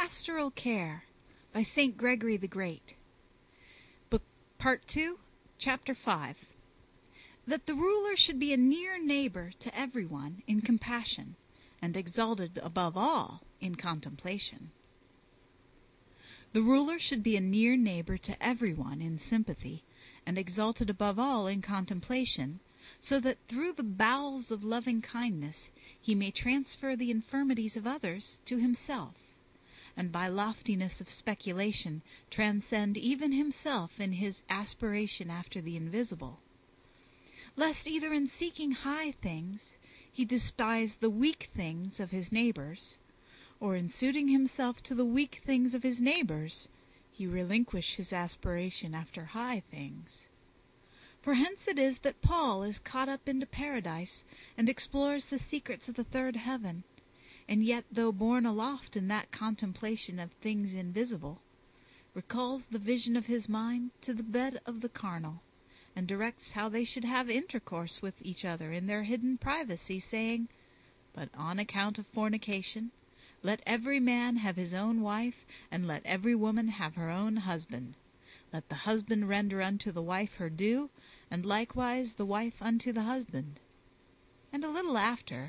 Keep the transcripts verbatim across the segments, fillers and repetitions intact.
Pastoral Care by Saint Gregory the Great. Book Part two, Chapter five. That the ruler should be a near neighbor to everyone in compassion, and exalted above all in contemplation. The ruler should be a near neighbor to everyone in sympathy, and exalted above all in contemplation, so that through the bowels of loving kindness he may transfer the infirmities of others to himself, and by loftiness of speculation transcend even himself in his aspiration after the invisible, lest either in seeking high things he despise the weak things of his neighbors, or in suiting himself to the weak things of his neighbors he relinquish his aspiration after high things. For hence it is that Paul is caught up into paradise and explores the secrets of the third heaven, and yet, though borne aloft in that contemplation of things invisible, recalls the vision of his mind to the bed of the carnal, and directs how they should have intercourse with each other in their hidden privacy, saying, "But on account of fornication, let every man have his own wife, and let every woman have her own husband. Let the husband render unto the wife her due, and likewise the wife unto the husband." And a little after,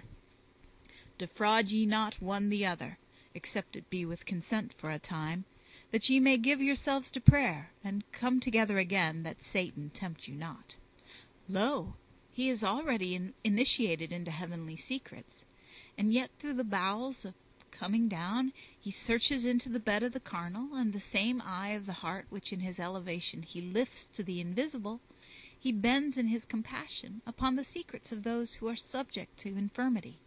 "Defraud ye not one the other, except it be with consent for a time, that ye may give yourselves to prayer, and come together again, that Satan tempt you not." Lo, he is already in, initiated into heavenly secrets, and yet through the bowels of coming down he searches into the bed of the carnal, and the same eye of the heart which in his elevation he lifts to the invisible, he bends in his compassion upon the secrets of those who are subject to infirmity.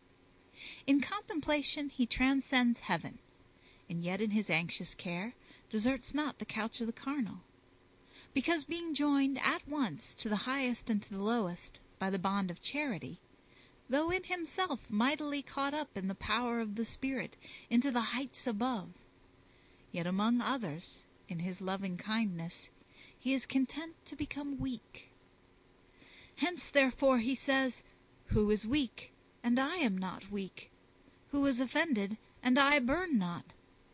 In contemplation he transcends heaven, and yet in his anxious care deserts not the couch of the carnal, because being joined at once to the highest and to the lowest by the bond of charity, though in himself mightily caught up in the power of the Spirit into the heights above, yet among others, in his loving kindness, he is content to become weak. Hence therefore he says, "Who is weak, and I am not weak? Who is offended, and I burn not?"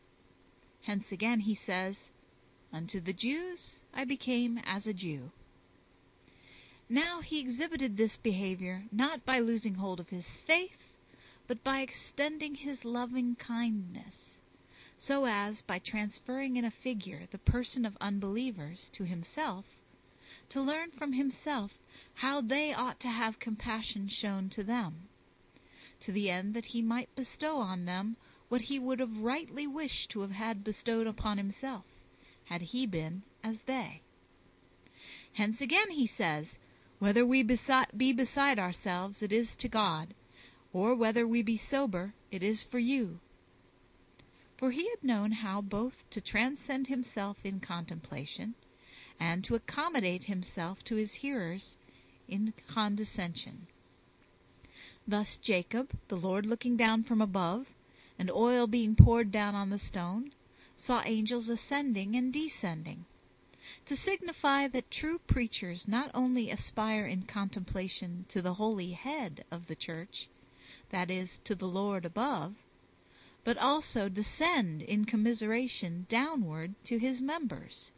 Hence again he says, "Unto the Jews I became as a Jew." Now he exhibited this behavior not by losing hold of his faith, but by extending his loving kindness, so as, by transferring in a figure the person of unbelievers to himself, to learn from himself how they ought to have compassion shown to them, to the end that he might bestow on them what he would have rightly wished to have had bestowed upon himself, had he been as they. Hence again he says, "Whether we besi- be beside ourselves, it is to God, or whether we be sober, it is for you." For he had known how both to transcend himself in contemplation, and to accommodate himself to his hearers in condescension. Thus Jacob, the Lord looking down from above, and oil being poured down on the stone, saw angels ascending and descending, to signify that true preachers not only aspire in contemplation to the holy head of the church, that is, to the Lord above, but also descend in commiseration downward to his members.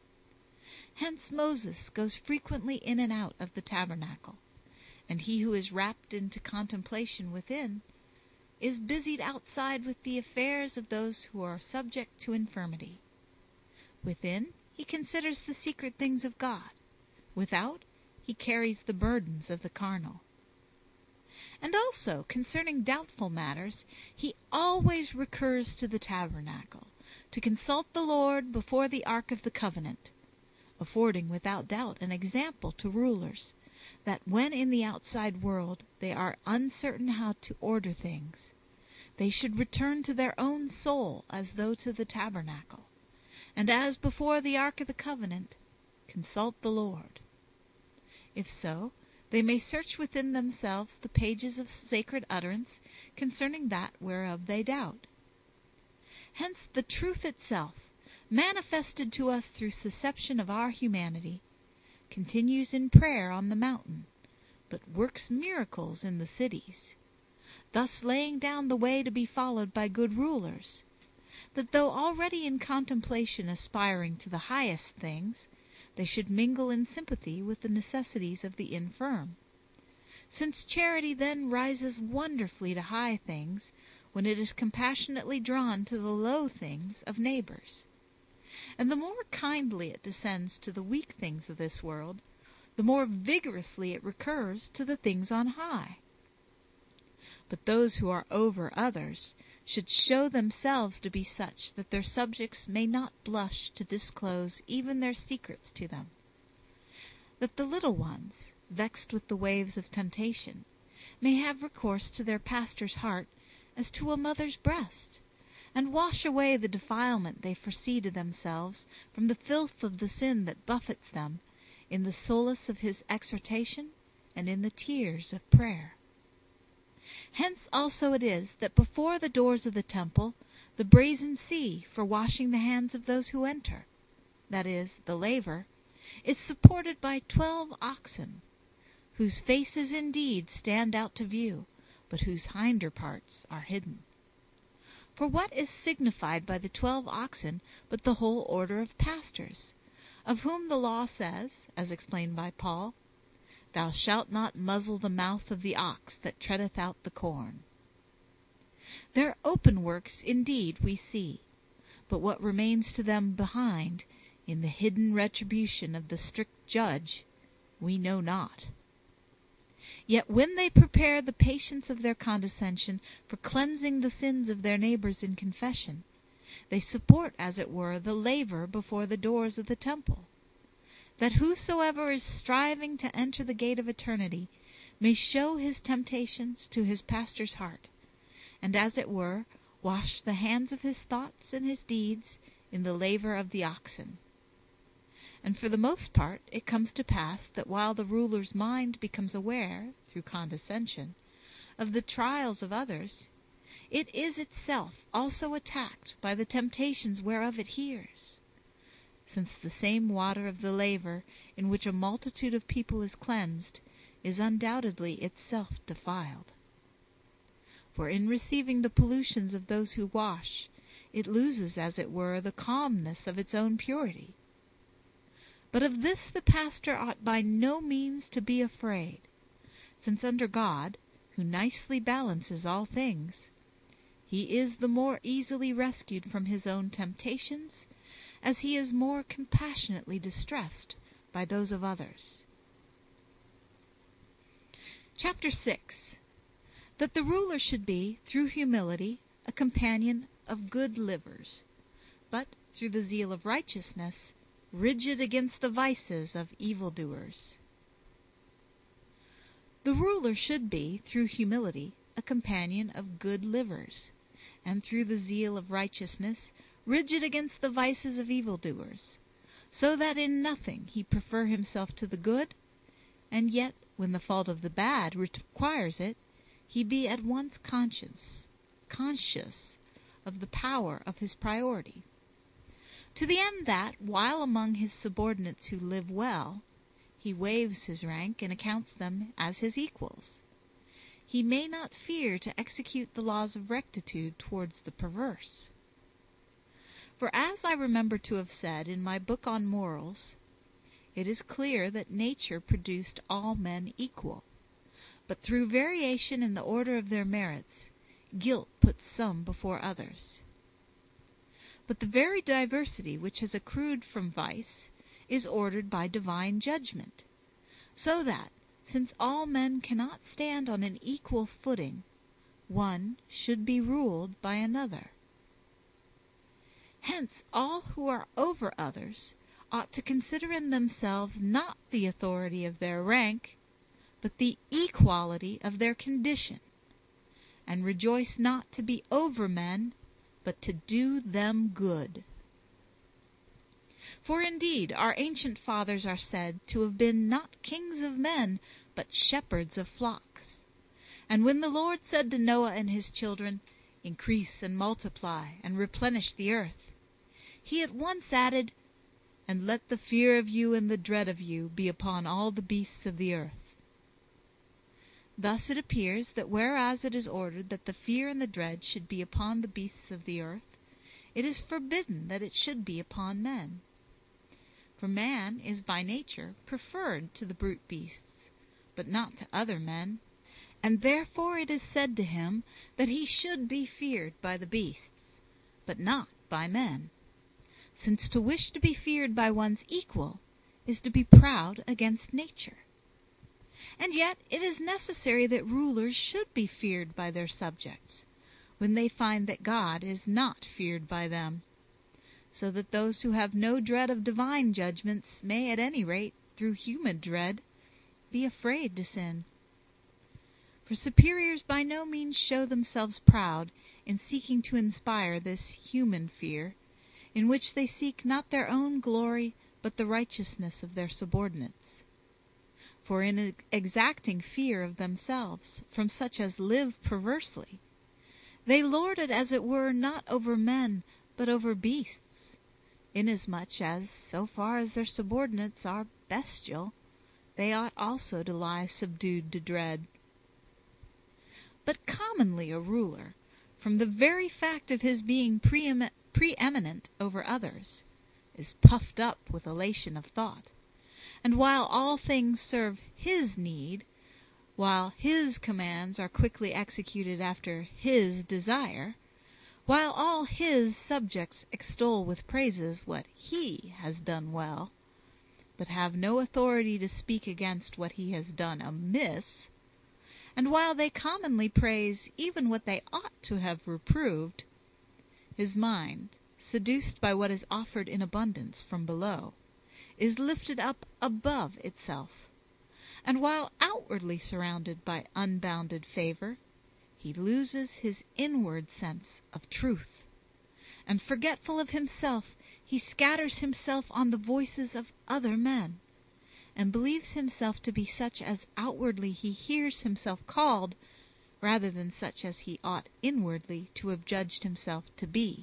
Hence Moses goes frequently in and out of the tabernacle, and he who is rapt into contemplation within is busied outside with the affairs of those who are subject to infirmity. Within, he considers the secret things of God. Without, he carries the burdens of the carnal. And also, concerning doubtful matters, he always recurs to the tabernacle, to consult the Lord before the ark of the covenant, affording without doubt an example to rulers, that when in the outside world they are uncertain how to order things, they should return to their own soul as though to the tabernacle, and as before the ark of the covenant, consult the Lord. If so, they may search within themselves the pages of sacred utterance concerning that whereof they doubt. Hence the truth itself, manifested to us through susception of our humanity, continues in prayer on the mountain, but works miracles in the cities, thus laying down the way to be followed by good rulers, that though already in contemplation aspiring to the highest things, they should mingle in sympathy with the necessities of the infirm, since charity then rises wonderfully to high things when it is compassionately drawn to the low things of neighbors. And the more kindly it descends to the weak things of this world, the more vigorously it recurs to the things on high. But those who are over others should show themselves to be such that their subjects may not blush to disclose even their secrets to them, that the little ones, vexed with the waves of temptation, may have recourse to their pastor's heart as to a mother's breast, and wash away the defilement they foresee to themselves from the filth of the sin that buffets them, in the solace of his exhortation and in the tears of prayer. Hence also it is that before the doors of the temple the brazen sea for washing the hands of those who enter, that is, the laver, is supported by twelve oxen, whose faces indeed stand out to view, but whose hinder parts are hidden. For what is signified by the twelve oxen but the whole order of pastors, of whom the law says, as explained by Paul, "Thou shalt not muzzle the mouth of the ox that treadeth out the corn." Their open works indeed we see, but what remains to them behind, in the hidden retribution of the strict judge, we know not. Yet when they prepare the patience of their condescension for cleansing the sins of their neighbors in confession, they support, as it were, the laver before the doors of the temple, that whosoever is striving to enter the gate of eternity may show his temptations to his pastor's heart, and, as it were, wash the hands of his thoughts and his deeds in the laver of the oxen. And for the most part it comes to pass that while the ruler's mind becomes aware, through condescension, of the trials of others, it is itself also attacked by the temptations whereof it hears, since the same water of the laver in which a multitude of people is cleansed is undoubtedly itself defiled. For in receiving the pollutions of those who wash, it loses, as it were, the calmness of its own purity. But of this the pastor ought by no means to be afraid, since under God, who nicely balances all things, he is the more easily rescued from his own temptations, as he is more compassionately distressed by those of others. Chapter six. That the ruler should be, through humility, a companion of good livers, but, through the zeal of righteousness, rigid against the vices of evildoers. The ruler should be, through humility, a companion of good livers, and through the zeal of righteousness, rigid against the vices of evildoers, so that in nothing he prefer himself to the good, and yet, when the fault of the bad requires it, he be at once conscious, conscious of the power of his priority, to the end that, while among his subordinates who live well, he waives his rank and accounts them as his equals, he may not fear to execute the laws of rectitude towards the perverse. For as I remember to have said in my book on Morals, it is clear that nature produced all men equal, but through variation in the order of their merits, guilt puts some before others. But the very diversity which has accrued from vice is ordered by divine judgment, so that, since all men cannot stand on an equal footing, one should be ruled by another. Hence all who are over others ought to consider in themselves not the authority of their rank, but the equality of their condition, and rejoice not to be over men, but to do them good. For indeed our ancient fathers are said to have been not kings of men, but shepherds of flocks. And when the Lord said to Noah and his children, "Increase and multiply, and replenish the earth," he at once added, "And let the fear of you and the dread of you be upon all the beasts of the earth." Thus it appears that whereas it is ordered that the fear and the dread should be upon the beasts of the earth, it is forbidden that it should be upon men. For man is by nature preferred to the brute beasts, but not to other men, and therefore it is said to him that he should be feared by the beasts, but not by men, since to wish to be feared by one's equal is to be proud against nature. And yet it is necessary that rulers should be feared by their subjects, when they find that God is not feared by them, so that those who have no dread of divine judgments may at any rate, through human dread, be afraid to sin. For superiors by no means show themselves proud in seeking to inspire this human fear, in which they seek not their own glory, but the righteousness of their subordinates. For in exacting fear of themselves from such as live perversely, they lord it as it were not over men, but over beasts, inasmuch as, so far as their subordinates are bestial, they ought also to lie subdued to dread. But commonly a ruler, from the very fact of his being preem- preeminent over others, is puffed up with elation of thought, and while all things serve his need, while his commands are quickly executed after his desire, while all his subjects extol with praises what he has done well, but have no authority to speak against what he has done amiss, and while they commonly praise even what they ought to have reproved, his mind, seduced by what is offered in abundance from below, is lifted up above itself, and while outwardly surrounded by unbounded favor, he loses his inward sense of truth, and forgetful of himself, he scatters himself on the voices of other men, and believes himself to be such as outwardly he hears himself called, rather than such as he ought inwardly to have judged himself to be.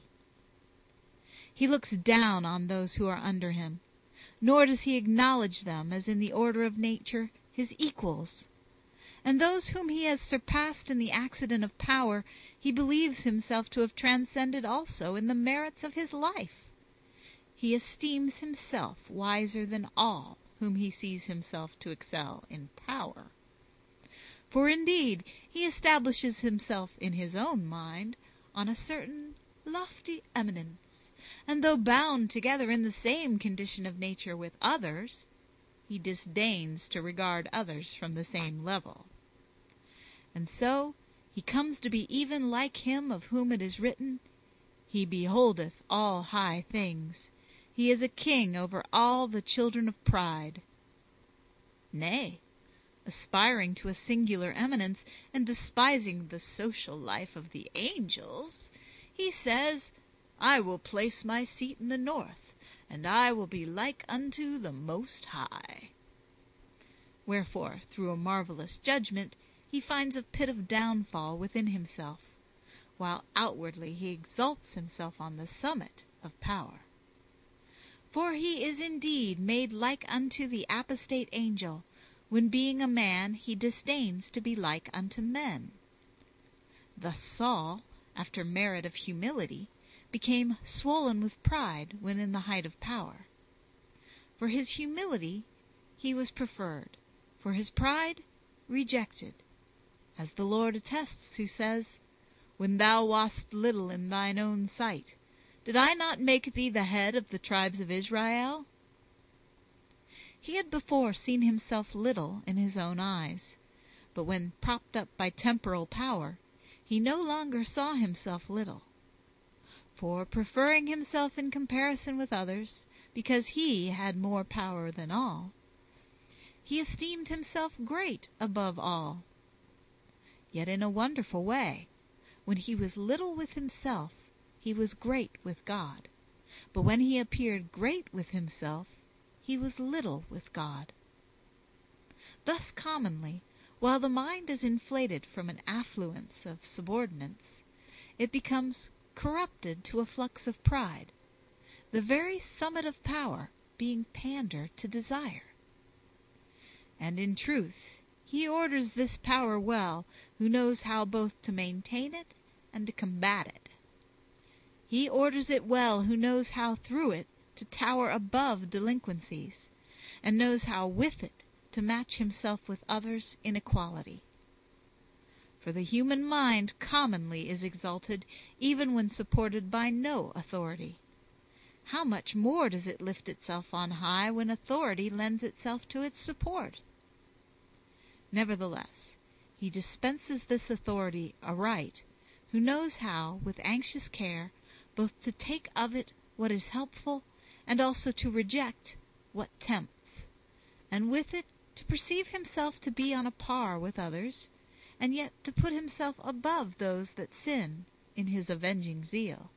He looks down on those who are under him, nor does he acknowledge them as in the order of nature his equals, and those whom he has surpassed in the accident of power he believes himself to have transcended also in the merits of his life. He esteems himself wiser than all whom he sees himself to excel in power. For indeed he establishes himself in his own mind on a certain lofty eminence, and though bound together in the same condition of nature with others, he disdains to regard others from the same level. And so he comes to be even like him of whom it is written, "He beholdeth all high things, he is a king over all the children of pride." Nay, aspiring to a singular eminence, and despising the social life of the angels, he says, "I will place my seat in the north, and I will be like unto the Most High." Wherefore, through a marvelous judgment, he finds a pit of downfall within himself, while outwardly he exalts himself on the summit of power. For he is indeed made like unto the apostate angel, when being a man he disdains to be like unto men. Thus Saul, after merit of humility, became swollen with pride when in the height of power. For his humility he was preferred, for his pride rejected, as the Lord attests who says, "When thou wast little in thine own sight, did I not make thee the head of the tribes of Israel?" He had before seen himself little in his own eyes, but when propped up by temporal power, he no longer saw himself little. For, preferring himself in comparison with others, because he had more power than all, he esteemed himself great above all. Yet in a wonderful way, when he was little with himself, he was great with God, but when he appeared great with himself, he was little with God. Thus commonly, while the mind is inflated from an affluence of subordinates, it becomes corrupted to a flux of pride, the very summit of power being pander to desire. And in truth he orders this power well, who knows how both to maintain it and to combat it. He orders it well who knows how through it to tower above delinquencies, and knows how with it to match himself with others in equality. For the human mind commonly is exalted even when supported by no authority. How much more does it lift itself on high when authority lends itself to its support? Nevertheless, he dispenses this authority aright, who knows how, with anxious care, both to take of it what is helpful, and also to reject what tempts, and with it to perceive himself to be on a par with others, and yet to put himself above those that sin in his avenging zeal.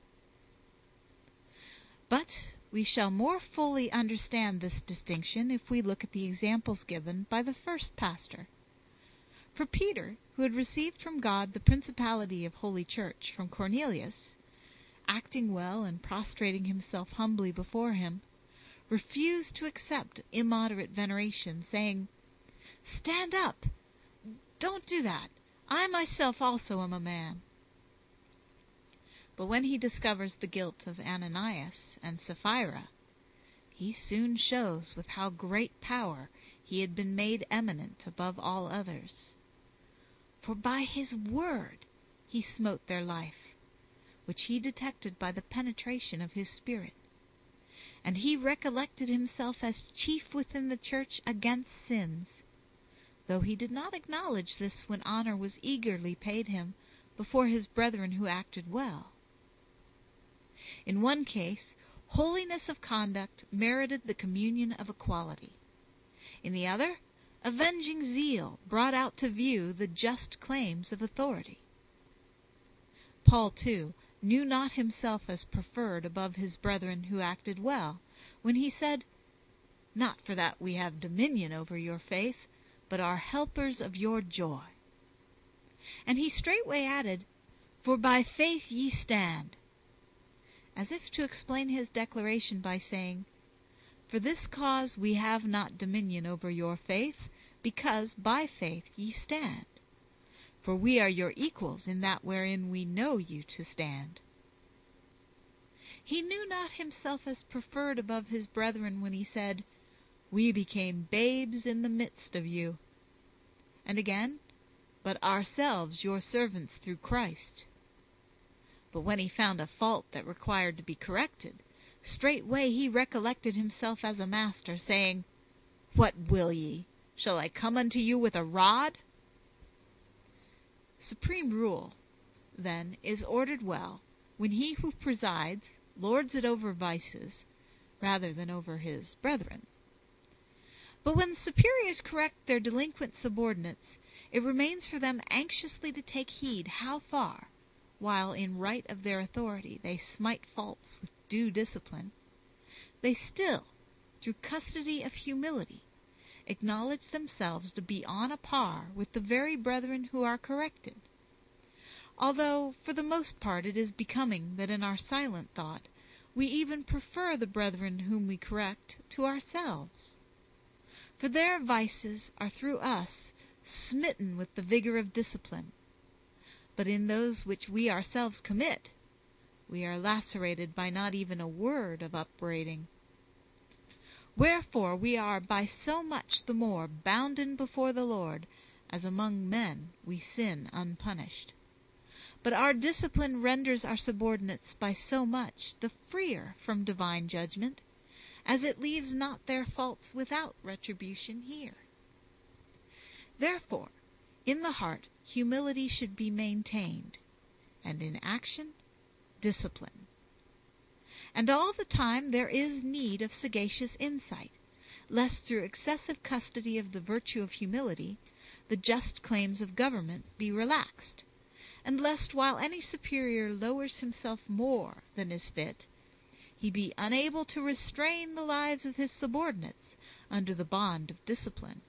But we shall more fully understand this distinction if we look at the examples given by the first pastor. For Peter, who had received from God the principality of Holy Church from Cornelius, acting well and prostrating himself humbly before him, refused to accept immoderate veneration, saying, "Stand up! Don't do that. I myself also am a man." But when he discovers the guilt of Ananias and Sapphira, he soon shows with how great power he had been made eminent above all others. For by his word he smote their life, which he detected by the penetration of his spirit. And he recollected himself as chief within the church against sins, though he did not acknowledge this when honor was eagerly paid him before his brethren who acted well. In one case, holiness of conduct merited the communion of equality. In the other, avenging zeal brought out to view the just claims of authority. Paul, too, knew not himself as preferred above his brethren who acted well, when he said, "Not for that we have dominion over your faith, but are helpers of your joy." And he straightway added, "For by faith ye stand," as if to explain his declaration by saying, "For this cause we have not dominion over your faith, because by faith ye stand. For we are your equals in that wherein we know you to stand." He knew not himself as preferred above his brethren when he said, "We became babes in the midst of you." And again, "But ourselves your servants through Christ." But when he found a fault that required to be corrected, straightway he recollected himself as a master, saying, "What will ye? Shall I come unto you with a rod?" Supreme rule, then, is ordered well, when he who presides lords it over vices, rather than over his brethren. But when superiors correct their delinquent subordinates, it remains for them anxiously to take heed how far, while in right of their authority they smite faults with due discipline, they still, through custody of humility, acknowledge themselves to be on a par with the very brethren who are corrected, although for the most part it is becoming that in our silent thought we even prefer the brethren whom we correct to ourselves. For their vices are through us smitten with the vigor of discipline, but in those which we ourselves commit, we are lacerated by not even a word of upbraiding. Wherefore we are by so much the more bounden before the Lord, as among men we sin unpunished. But our discipline renders our subordinates by so much the freer from divine judgment, as it leaves not their faults without retribution here. Therefore, in the heart humility should be maintained, and in action discipline. And all the time there is need of sagacious insight, lest through excessive custody of the virtue of humility the just claims of government be relaxed, and lest while any superior lowers himself more than is fit, he be unable to restrain the lives of his subordinates under the bond of discipline.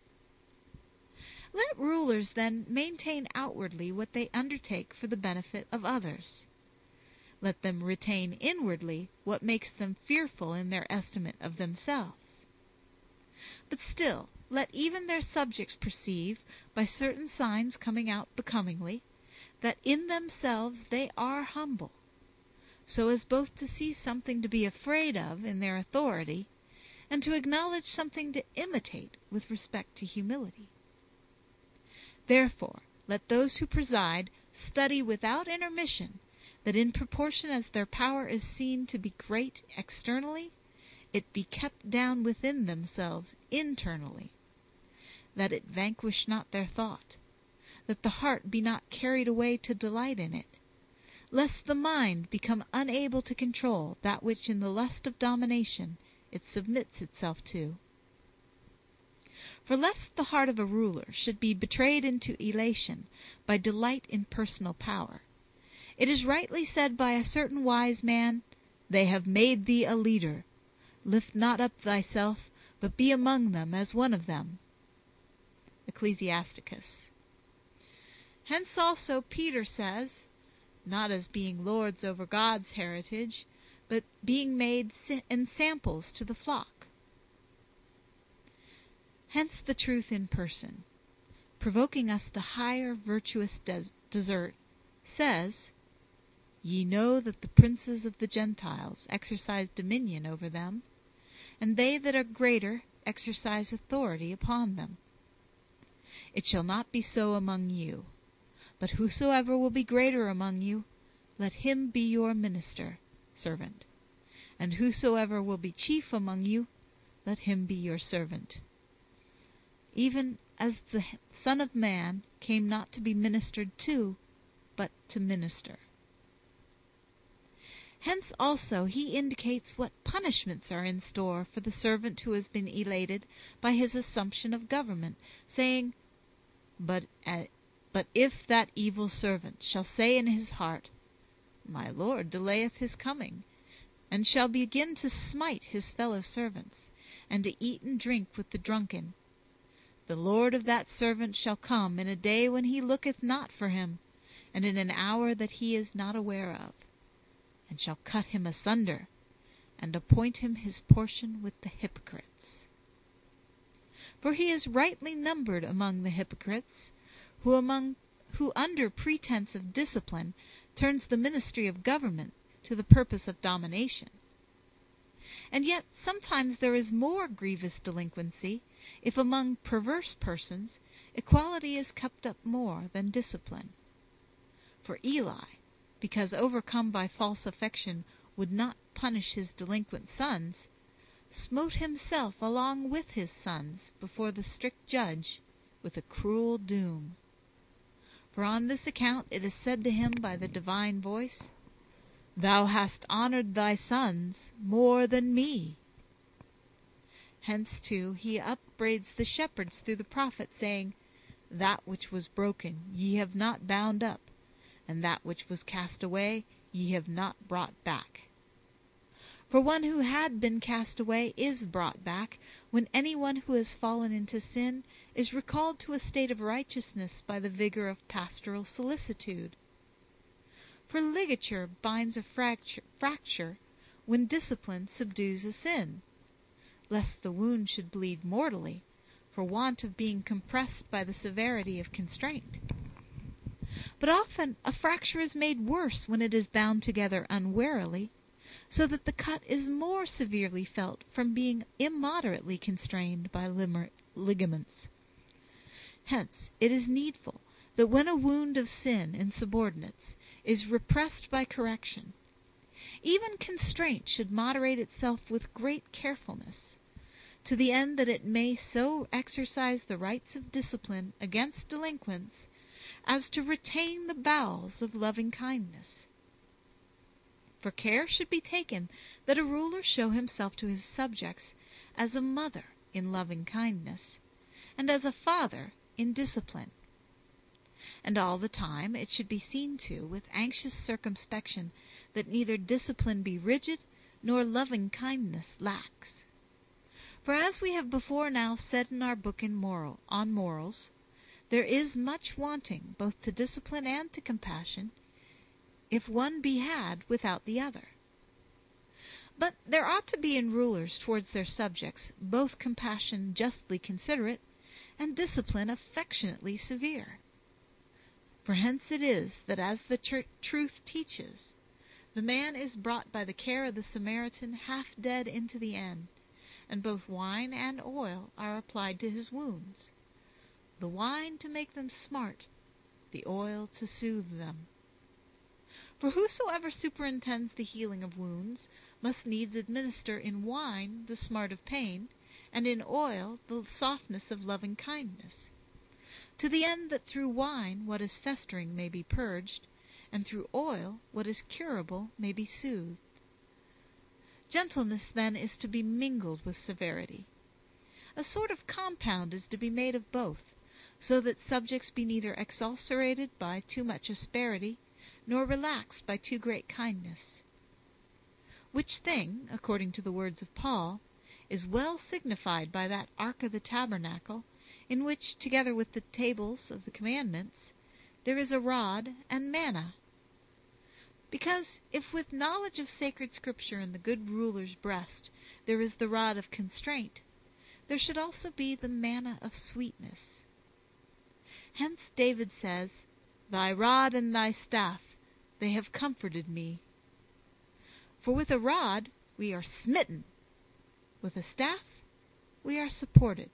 Let rulers, then, maintain outwardly what they undertake for the benefit of others. Let them retain inwardly what makes them fearful in their estimate of themselves. But still, let even their subjects perceive, by certain signs coming out becomingly, that in themselves they are humble, so as both to see something to be afraid of in their authority, and to acknowledge something to imitate with respect to humility. Therefore, let those who preside study without intermission, that in proportion as their power is seen to be great externally, it be kept down within themselves internally, that it vanquish not their thought, that the heart be not carried away to delight in it, lest the mind become unable to control that which in the lust of domination it submits itself to. For lest the heart of a ruler should be betrayed into elation by delight in personal power, it is rightly said by a certain wise man, "They have made thee a leader. Lift not up thyself, but be among them as one of them." Ecclesiasticus. Hence also Peter says, not as being lords over God's heritage, but being made ensamples to the flock. Hence the truth in person, provoking us to higher virtuous des- desert, says, "Ye know that the princes of the Gentiles exercise dominion over them, and they that are greater exercise authority upon them. It shall not be so among you, but whosoever will be greater among you, let him be your minister, servant. And whosoever will be chief among you, let him be your servant. Even as the Son of Man came not to be ministered to, but to minister." Hence also he indicates what punishments are in store for the servant who has been elated by his assumption of government, saying, But, uh, but if that evil servant shall say in his heart, My Lord delayeth his coming, and shall begin to smite his fellow servants, and to eat and drink with the drunken, the Lord of that servant shall come in a day when he looketh not for him, and in an hour that he is not aware of, and shall cut him asunder, and appoint him his portion with the hypocrites. For he is rightly numbered among the hypocrites, who among who under pretense of discipline turns the ministry of government to the purpose of domination. And yet sometimes there is more grievous delinquency, if among perverse persons equality is kept up more than discipline. For Eli, because overcome by false affection would not punish his delinquent sons, smote himself along with his sons before the strict judge with a cruel doom. For on this account it is said to him by the divine voice, Thou hast honored thy sons more than me. Hence, too, he upbraids the shepherds through the prophet, saying, That which was broken ye have not bound up, and that which was cast away ye have not brought back. For one who had been cast away is brought back, when anyone who has fallen into sin is recalled to a state of righteousness by the vigor of pastoral solicitude. For ligature binds a fracture, fracture when discipline subdues a sin, lest the wound should bleed mortally, for want of being compressed by the severity of constraint. But often a fracture is made worse when it is bound together unwarily, so that the cut is more severely felt from being immoderately constrained by lim- ligaments. Hence it is needful that when a wound of sin in subordinates is repressed by correction, even constraint should moderate itself with great carefulness, to the end that it may so exercise the rights of discipline against delinquents as to retain the bowels of loving kindness. For care should be taken that a ruler show himself to his subjects as a mother in loving kindness, and as a father in discipline. And all the time it should be seen to with anxious circumspection that neither discipline be rigid, nor loving kindness lax. For as we have before now said in our book in moral, on morals, there is much wanting both to discipline and to compassion, if one be had without the other. But there ought to be in rulers towards their subjects both compassion justly considerate, and discipline affectionately severe. For hence it is that as the tr- truth teaches, The man is brought by the care of the Samaritan half dead into the inn, and both wine and oil are applied to his wounds, the wine to make them smart, the oil to soothe them. For whosoever superintends the healing of wounds must needs administer in wine the smart of pain, and in oil the softness of loving kindness, to the end that through wine what is festering may be purged, and through oil what is curable may be soothed. Gentleness then is to be mingled with severity. A sort of compound is to be made of both, so that subjects be neither exasperated by too much asperity, nor relaxed by too great kindness. Which thing, according to the words of Paul, is well signified by that ark of the tabernacle, in which, together with the tables of the commandments, there is a rod and manna. Because if with knowledge of sacred scripture in the good ruler's breast there is the rod of constraint, there should also be the manna of sweetness. Hence David says, "Thy rod and thy staff, they have comforted me." For with a rod we are smitten, with a staff we are supported.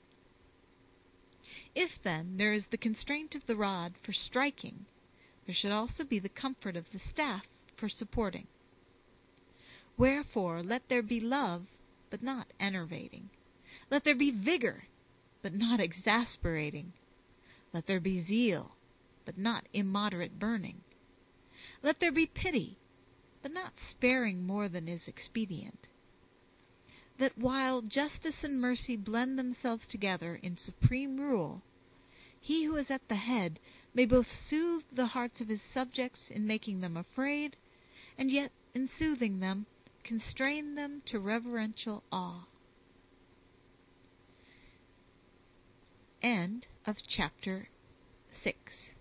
If, then, there is the constraint of the rod for striking, there should also be the comfort of the staff for supporting. Wherefore let there be love, but not enervating. Let there be vigor, but not exasperating. Let there be zeal, but not immoderate burning. Let there be pity, but not sparing more than is expedient. That while justice and mercy blend themselves together in supreme rule, he who is at the head may both soothe the hearts of his subjects in making them afraid, and yet in soothing them constrain them to reverential awe. End of chapter six.